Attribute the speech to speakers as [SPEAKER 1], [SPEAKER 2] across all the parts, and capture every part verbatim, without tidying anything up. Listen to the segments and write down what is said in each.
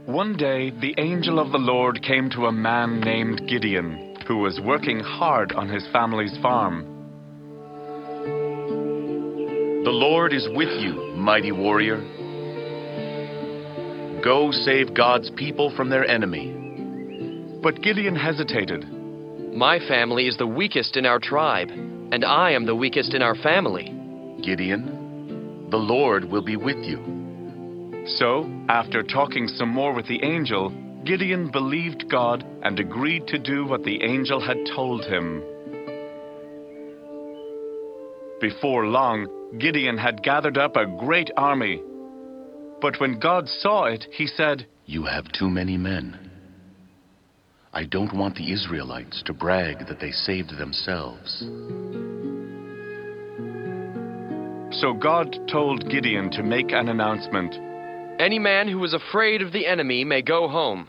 [SPEAKER 1] One day, the angel of the Lord came to a man named Gideon, who was working hard on his family's farm.
[SPEAKER 2] The Lord is with you, mighty warrior. Go save God's people from their enemy.
[SPEAKER 1] But Gideon hesitated.
[SPEAKER 3] My family is the weakest in our tribe, and I am the weakest in our family.
[SPEAKER 2] Gideon, the Lord will be with you.
[SPEAKER 1] So, after talking some more with the angel, Gideon believed God and agreed to do what the angel had told him. Before long, Gideon had gathered up a great army. But when God saw it, he said,
[SPEAKER 2] "You have too many men. I don't want the Israelites to brag that they saved themselves."
[SPEAKER 1] So God told Gideon to make an announcement.
[SPEAKER 3] Any man who is afraid of the enemy may go home.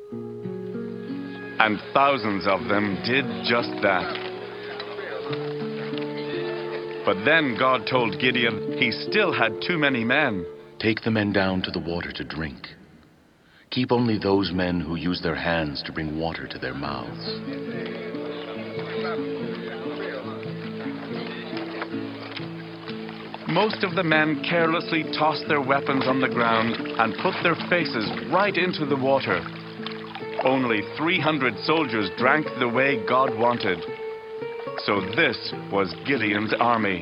[SPEAKER 1] And thousands of them did just that. But then God told Gideon he still had too many men.
[SPEAKER 2] "Take the men down to the water to drink. Keep only those men who use their hands to bring water to their mouths."
[SPEAKER 1] Most of the men carelessly tossed their weapons on the ground and put their faces right into the water. Only three hundred soldiers drank the way God wanted. So this was Gideon's army.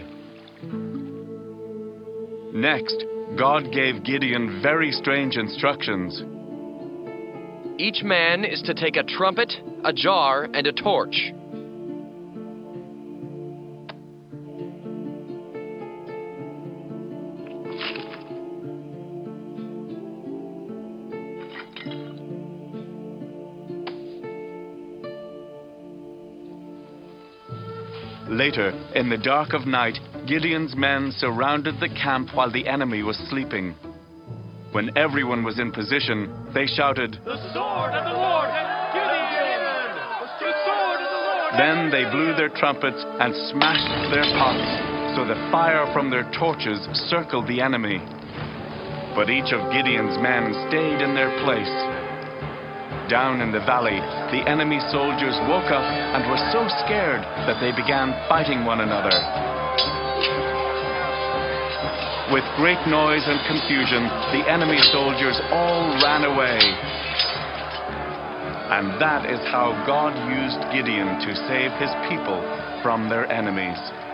[SPEAKER 1] Next, God gave Gideon very strange instructions.
[SPEAKER 3] Each man is to take a trumpet, a jar, and a torch.
[SPEAKER 1] Later, in the dark of night, Gideon's men surrounded the camp while the enemy was sleeping. When everyone was in position, they shouted,
[SPEAKER 4] "The sword of the Lord has Gideon! The sword of the Lord!"
[SPEAKER 1] Then they blew their trumpets and smashed their pots, so the fire from their torches circled the enemy. But each of Gideon's men stayed in their place. Down in the valley, the enemy soldiers woke up and were so scared that they began fighting one another. With great noise and confusion, the enemy soldiers all ran away. And that is how God used Gideon to save his people from their enemies.